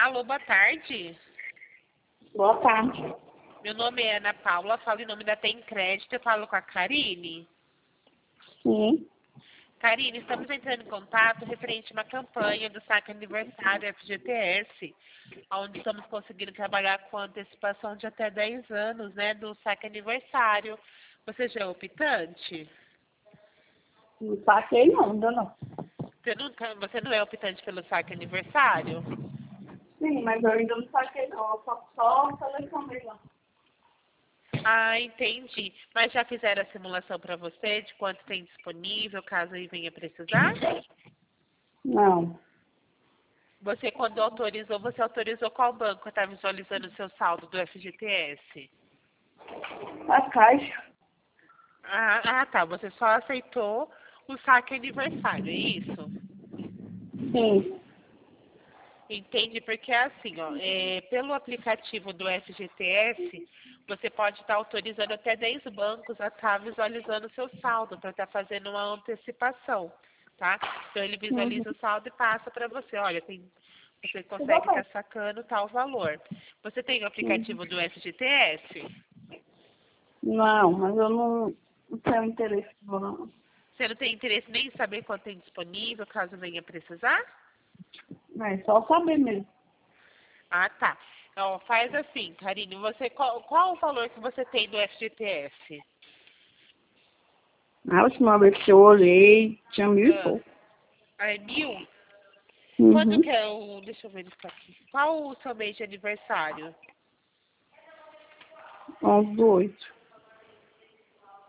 Alô, boa tarde. Boa tarde. Meu nome é Ana Paula, falo em nome da Tem Crédito, eu falo com a Karine. Sim. Karine, estamos entrando em contato referente a uma campanha do saque aniversário FGTS, onde estamos conseguindo trabalhar com antecipação de até 10 anos, né, do saque aniversário. Você já é optante? Não saquei não, ainda não. Você não é optante pelo saque aniversário? Sim, mas eu ainda não saquei não. Eu só selecionei lá. Ah, entendi. Mas já fizeram a simulação para você de quanto tem disponível, caso aí venha precisar? Não. Quando autorizou, você autorizou qual banco está visualizando o seu saldo do FGTS? A caixa? Tá. Você só aceitou o saque aniversário, é isso? Sim. Entende? Porque é assim, ó, pelo aplicativo do FGTS, você pode estar autorizando até 10 bancos a estar visualizando o seu saldo, para estar fazendo uma antecipação, tá? Então ele visualiza o saldo e passa para você. Olha, você consegue estar sacando tal valor. Você tem o aplicativo do FGTS? Não, mas eu não tenho interesse não. Você não tem interesse nem em saber quanto tem disponível, caso venha precisar? É só saber mesmo. Ah, tá. Então, faz assim, Karine, qual o valor que você tem do FGTS? A última vez que eu olhei, tinha 1.000 e Ah, pouco. é 1.000? Quando Uhum. que é o... Deixa eu verificar aqui. Qual o seu mês de aniversário? 11/8.